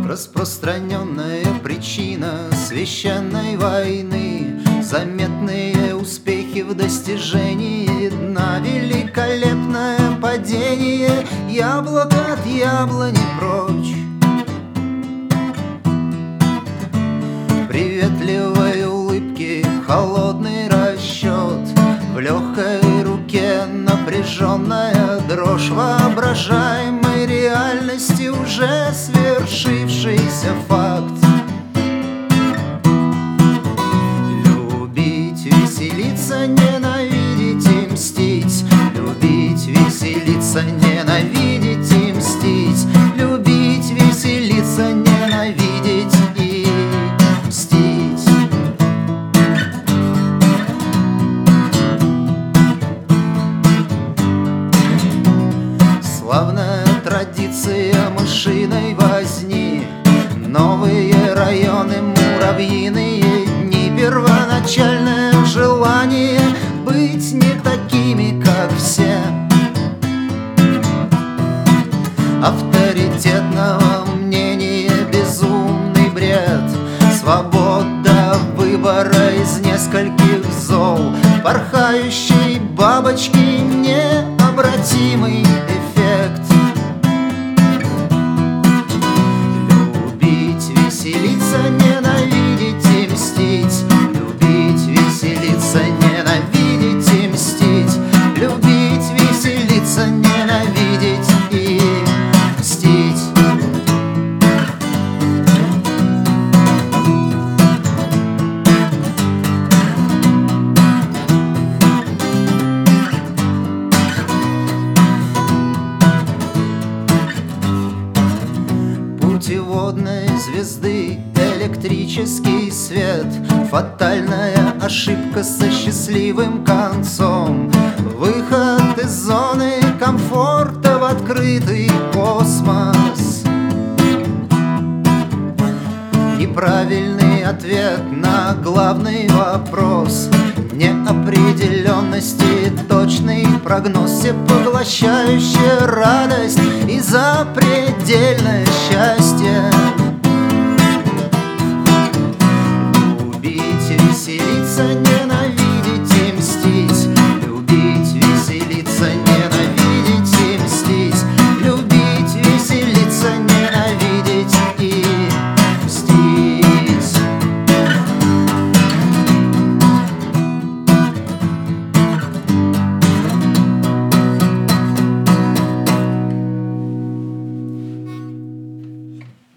Распространенная причина священной войны, заметные успехи в достижении дна, великолепное падение яблока от яблони прочь. Приветливой улыбки холодный расчет, в легкой руке напряженная дрожь воображаемой реальности, уже свершившийся факт. Любить, веселиться, ненавидеть и мстить. Любить, веселиться, ненавидеть и мстить. Любить, веселиться, ненавидеть и мстить. Славная традиция мышиной возни, новые районы, муравьиные дни, первоначальное желание быть не такими, как все. Авторитетного мнения безумный бред, свобода выбора из нескольких зол, порхающей бабочки необратимый эффект. Любить, веселиться, ненавидеть и мстить. Любить, веселиться, ненавидеть и мстить. Любить, веселиться, ненавидеть и мстить. Путеводной звезды электрический свет, фатальная ошибка со счастливым концом, выход из зоны комфорта в открытый космос. Неправильный ответ на главный вопрос, неопределенности, точный прогноз, всепоглощающая радость и запредельное счастье.